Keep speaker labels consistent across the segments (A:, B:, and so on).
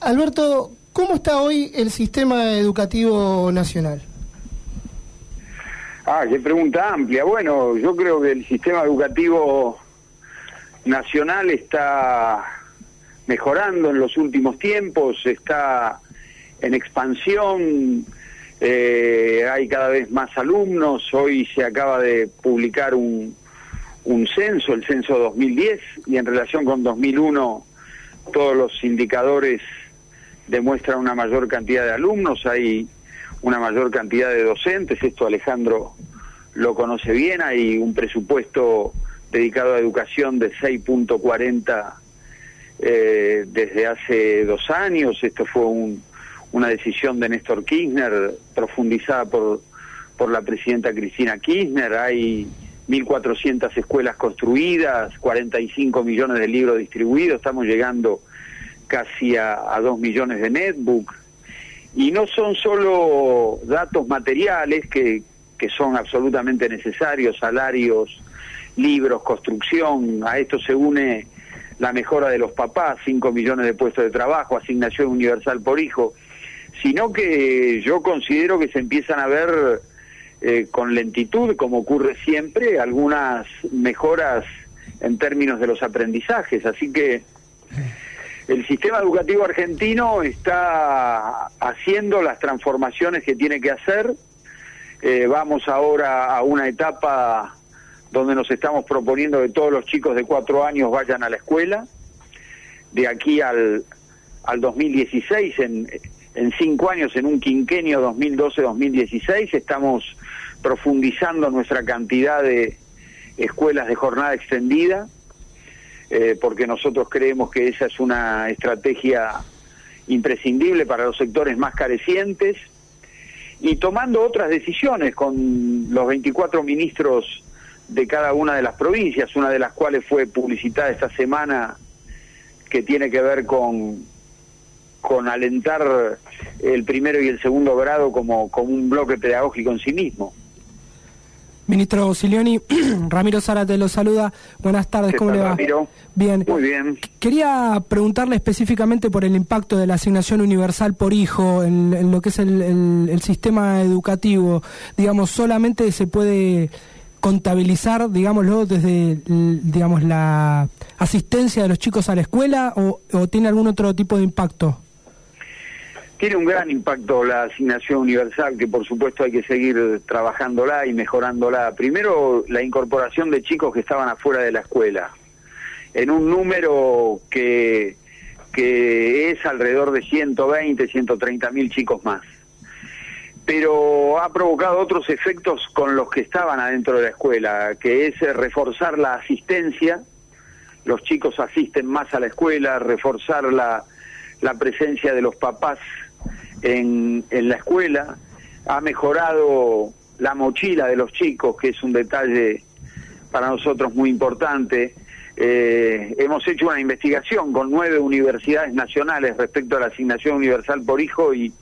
A: Alberto, ¿cómo está hoy el sistema educativo nacional?
B: Qué pregunta amplia. Bueno, yo creo que el sistema educativo nacional está mejorando en los últimos tiempos, está en expansión, hay cada vez más alumnos. Hoy se acaba de publicar un censo, el censo 2010, y en relación con 2001 todos los indicadores demuestran una mayor cantidad de alumnos, hay una mayor cantidad de docentes. Esto Alejandro lo conoce bien. Hay un presupuesto dedicado a educación de 6.40 desde hace 2 años. Esto fue una decisión de Néstor Kirchner, profundizada por la presidenta Cristina Kirchner. Hay 1.400 escuelas construidas, 45 millones de libros distribuidos, estamos llegando casi a 2 millones de netbook. Y no son solo datos materiales que son absolutamente necesarios, salarios, libros, construcción. A esto se une la mejora de los papás, 5 millones de puestos de trabajo, asignación universal por hijo, sino que yo considero que se empiezan a ver con lentitud, como ocurre siempre, algunas mejoras en términos de los aprendizajes. Así que el sistema educativo argentino está haciendo las transformaciones que tiene que hacer. Vamos ahora a una etapa donde nos estamos proponiendo que todos los chicos de 4 años vayan a la escuela. De aquí al 2016, en 5 años, en un quinquenio 2012-2016, estamos profundizando nuestra cantidad de escuelas de jornada extendida, porque nosotros creemos que esa es una estrategia imprescindible para los sectores más carecientes, y tomando otras decisiones con los 24 ministros de cada una de las provincias, una de las cuales fue publicitada esta semana, que tiene que ver con alentar el primero y el segundo grado como un bloque pedagógico en sí mismo.
A: Ministro Silioni, Ramiro Zárate lo saluda. Buenas tardes, ¿cómo le va?
B: Ramiro?
A: Bien.
B: Muy bien.
A: Quería preguntarle específicamente por el impacto de la asignación universal por hijo en lo que es el sistema educativo. Digamos, ¿solamente se puede contabilizar, digámoslo, desde la asistencia de los chicos a la escuela o tiene algún otro tipo de impacto?
B: Tiene un gran impacto la asignación universal, que por supuesto hay que seguir trabajándola y mejorándola. Primero, la incorporación de chicos que estaban afuera de la escuela, en un número que es alrededor de 120, 130 mil chicos más. Pero ha provocado otros efectos con los que estaban adentro de la escuela, que es reforzar la asistencia. Los chicos asisten más a la escuela, reforzar la presencia de los papás en la escuela. Ha mejorado la mochila de los chicos, que es un detalle para nosotros muy importante. Hemos hecho una investigación con 9 universidades nacionales respecto a la asignación universal por hijo y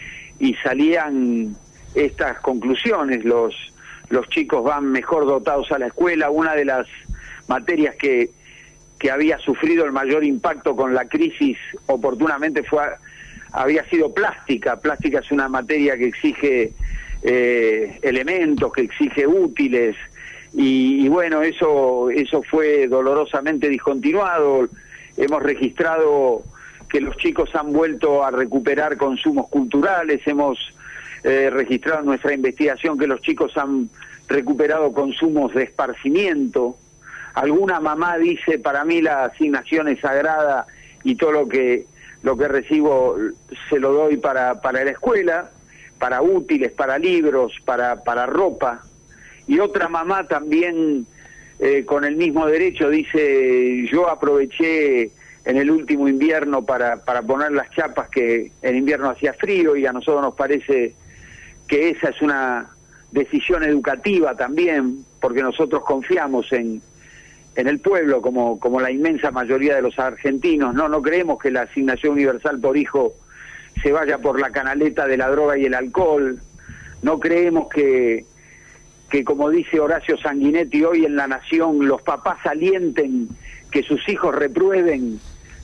B: salían estas conclusiones. Los chicos van mejor dotados a la escuela. Una de las materias que había sufrido el mayor impacto con la crisis oportunamente había sido plástica. Plástica es una materia que exige elementos, que exige útiles, y bueno, eso fue dolorosamente discontinuado. Hemos registrado que los chicos han vuelto a recuperar consumos culturales. Hemos registrado en nuestra investigación que los chicos han recuperado consumos de esparcimiento. Alguna mamá dice: para mí la asignación es sagrada y todo lo que recibo se lo doy para la escuela, para útiles, para libros, para ropa. Y otra mamá también con el mismo derecho dice: yo aproveché en el último invierno para poner las chapas, que en invierno hacía frío, y a nosotros nos parece que esa es una decisión educativa también, porque nosotros confiamos en el pueblo como la inmensa mayoría de los argentinos. No creemos que la asignación universal por hijo se vaya por la canaleta de la droga y el alcohol. No creemos que como dice Horacio Sanguinetti hoy en La Nación, los papás alienten que sus hijos reprueben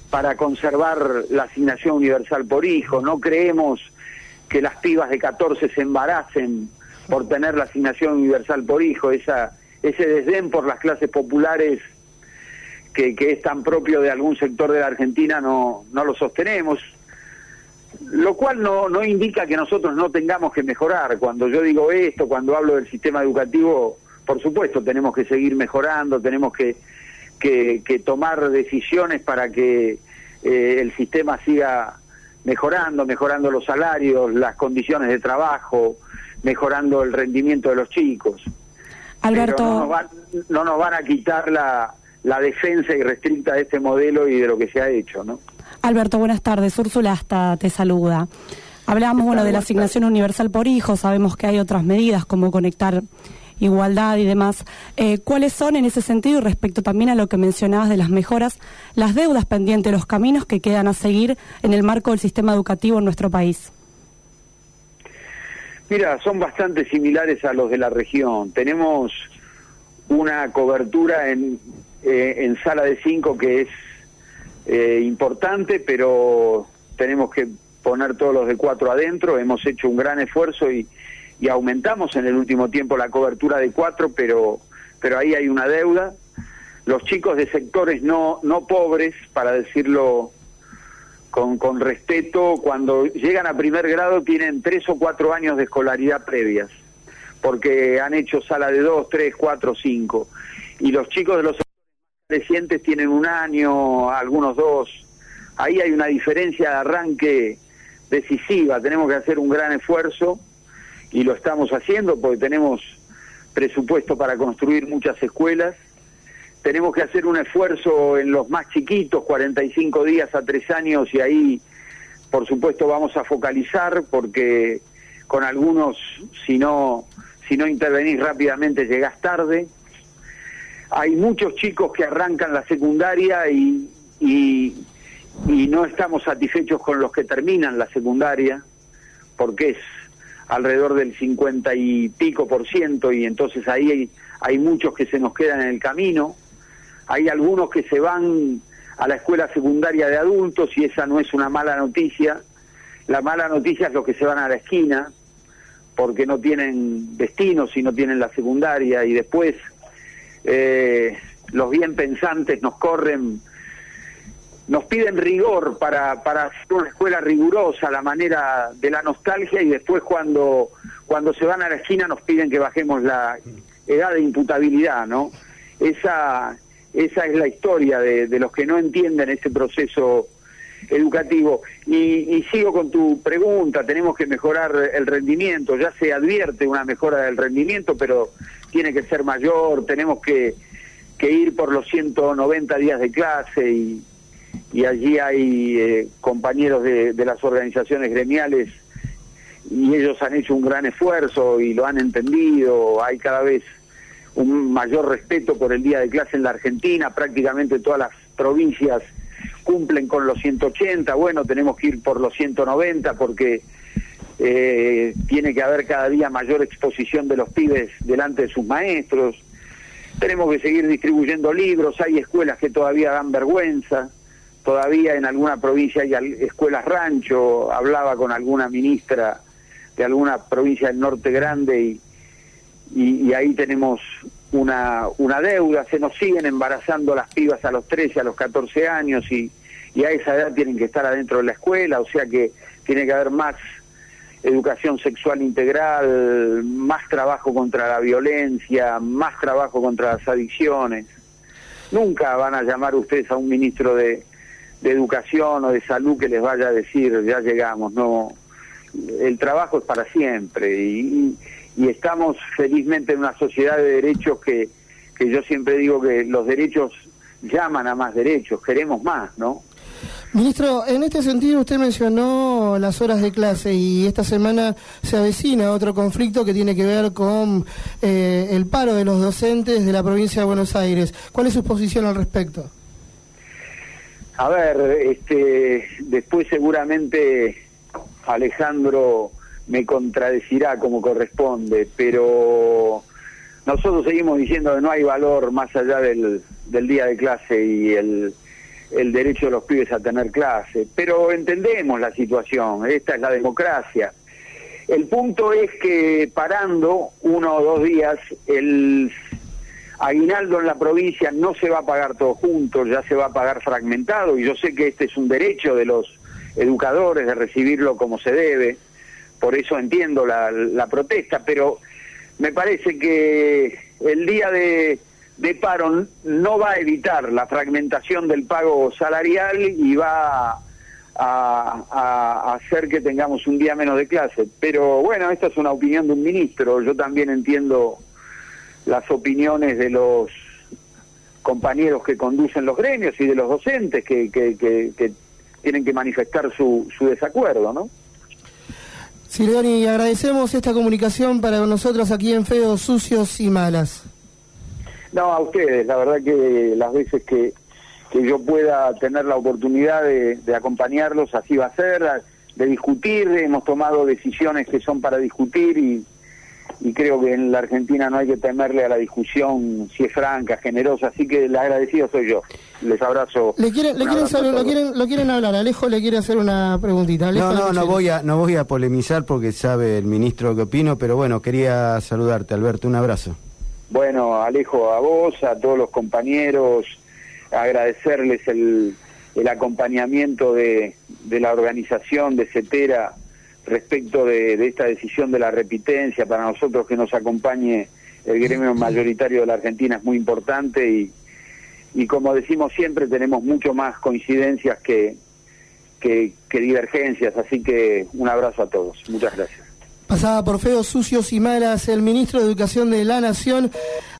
B: para conservar la asignación universal por hijo. No creemos que las pibas de 14 se embaracen por tener la asignación universal por hijo. Ese desdén por las clases populares que es tan propio de algún sector de la Argentina no lo sostenemos. Lo cual no indica que nosotros no tengamos que mejorar. Cuando yo digo esto, cuando hablo del sistema educativo, por supuesto tenemos que seguir mejorando, tenemos que tomar decisiones para que el sistema siga mejorando los salarios, las condiciones de trabajo, mejorando el rendimiento de los chicos.
C: Alberto,
B: pero no nos van a quitar la defensa irrestricta de este modelo y de lo que se ha hecho, ¿no?
C: Alberto, buenas tardes. Úrsula Asta te saluda. Hablábamos, de la asignación universal por hijo. Sabemos que hay otras medidas como conectar igualdad y demás. ¿Cuáles son en ese sentido y respecto también a lo que mencionabas de las mejoras, las deudas pendientes, los caminos que quedan a seguir en el marco del sistema educativo en nuestro país?
B: Mira, son bastante similares a los de la región. Tenemos una cobertura en sala de 5 que es importante, pero tenemos que poner todos los de 4 adentro. Hemos hecho un gran esfuerzo y aumentamos en el último tiempo la cobertura de 4, pero ahí hay una deuda. Los chicos de sectores no pobres, para decirlo con respeto, cuando llegan a primer grado tienen 3 o 4 años de escolaridad previas, porque han hecho sala de 2, 3, 4, 5. Y los chicos de los recientes tienen 1 año, algunos 2. Ahí hay una diferencia de arranque decisiva. Tenemos que hacer un gran esfuerzo y lo estamos haciendo porque tenemos presupuesto para construir muchas escuelas. Tenemos que hacer un esfuerzo en los más chiquitos, 45 días a 3 años, y ahí por supuesto vamos a focalizar, porque con algunos si no intervenís rápidamente llegás tarde. Hay muchos chicos que arrancan la secundaria y no estamos satisfechos con los que terminan la secundaria, porque es alrededor del 50 y pico %, y entonces ahí hay muchos que se nos quedan en el camino. Hay algunos que se van a la escuela secundaria de adultos y esa no es una mala noticia. La mala noticia es los que se van a la esquina porque no tienen destino si no tienen la secundaria, y después los bien pensantes nos piden rigor para hacer una escuela rigurosa a la manera de la nostalgia, y después cuando se van a la esquina nos piden que bajemos la edad de imputabilidad, ¿no? Esa es la historia de los que no entienden ese proceso educativo. Y sigo con tu pregunta. Tenemos que mejorar el rendimiento. Ya se advierte una mejora del rendimiento, pero tiene que ser mayor. Tenemos que ir por los 190 días de clase, y allí hay compañeros de las organizaciones gremiales, y ellos han hecho un gran esfuerzo y lo han entendido. Hay cada vez un mayor respeto por el día de clase en la Argentina. Prácticamente todas las provincias cumplen con los 180. Bueno, tenemos que ir por los 190 porque tiene que haber cada día mayor exposición de los pibes delante de sus maestros. Tenemos que seguir distribuyendo libros. Hay escuelas que todavía dan vergüenza. Todavía en alguna provincia hay escuelas rancho. Hablaba con alguna ministra de alguna provincia del norte grande y ahí tenemos una deuda. Se nos siguen embarazando las pibas a los 13, a los 14 años y a esa edad tienen que estar adentro de la escuela, o sea que tiene que haber más educación sexual integral, más trabajo contra la violencia, más trabajo contra las adicciones. Nunca van a llamar ustedes a un ministro de educación o de salud que les vaya a decir ya llegamos. No, el trabajo es para siempre y estamos felizmente en una sociedad de derechos que yo siempre digo que los derechos llaman a más derechos, queremos más, ¿no?
D: Ministro, en este sentido usted mencionó las horas de clase y esta semana se avecina otro conflicto que tiene que ver con el paro de los docentes de la provincia de Buenos Aires. ¿Cuál es su posición al respecto?
B: A ver, después seguramente Alejandro me contradecirá como corresponde, pero nosotros seguimos diciendo que no hay valor más allá del día de clase y el derecho de los pibes a tener clase. Pero entendemos la situación, esta es la democracia. El punto es que parando 1 o 2 días, el aguinaldo en la provincia no se va a pagar todo junto, ya se va a pagar fragmentado, y yo sé que este es un derecho de los educadores de recibirlo como se debe, por eso entiendo la protesta, pero me parece que el día de paro no va a evitar la fragmentación del pago salarial y va a hacer que tengamos un día menos de clase. Pero bueno, esta es una opinión de un ministro, yo también entiendo las opiniones de los compañeros que conducen los gremios y de los docentes que tienen que manifestar su desacuerdo, ¿no?
D: Silviani, agradecemos esta comunicación para nosotros aquí en Feos, Sucios y Malas.
B: No, a ustedes, la verdad que las veces que yo pueda tener la oportunidad de acompañarlos, así va a ser, de discutir, hemos tomado decisiones que son para discutir y creo que en la Argentina no hay que temerle a la discusión si es franca, generosa, así que el agradecido soy yo. Les abrazo.
D: Lo quieren hablar, Alejo le quiere hacer una preguntita. Alejo,
E: no voy a polemizar porque sabe el ministro que opino, pero bueno, quería saludarte, Alberto, un abrazo.
B: Bueno, Alejo, a vos, a todos los compañeros, agradecerles el acompañamiento de la organización de CETERA respecto de esta decisión de la repitencia. Para nosotros que nos acompañe el gremio mayoritario de la Argentina es muy importante y como decimos siempre, tenemos mucho más coincidencias que divergencias, así que un abrazo a todos. Muchas gracias.
D: Pasaba por Feos, Sucios y Malas el ministro de Educación de la Nación.